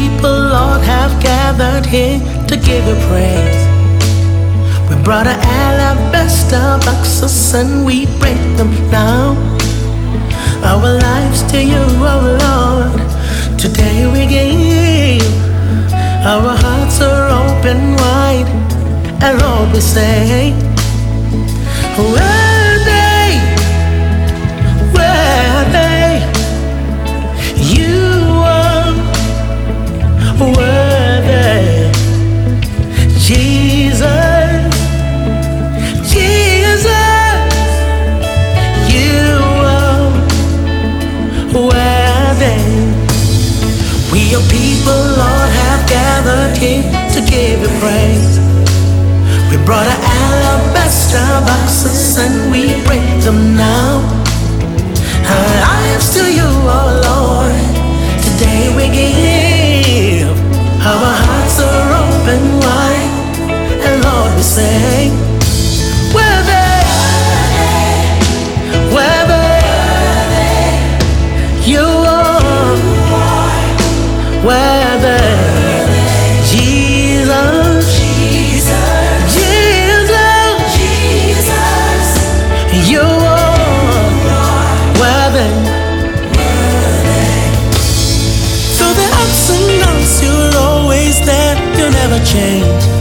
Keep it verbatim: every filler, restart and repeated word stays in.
people, Lord, have gathered here to give you praise. We brought an alabaster boxes and we break them now. Our lives to you, oh Lord, today we give. Our hearts are open wide, and Lord, we say, worthy, worthy, you are worthy, Jesus, Jesus, you are worthy. We your people, Lord, have gathered here to give you praise. We brought an alabaster boxes and we break them now. Our lives to you, oh Lord, today we give. Our hearts are open wide, and Lord, we say, worthy, worthy, you are worthy. Change.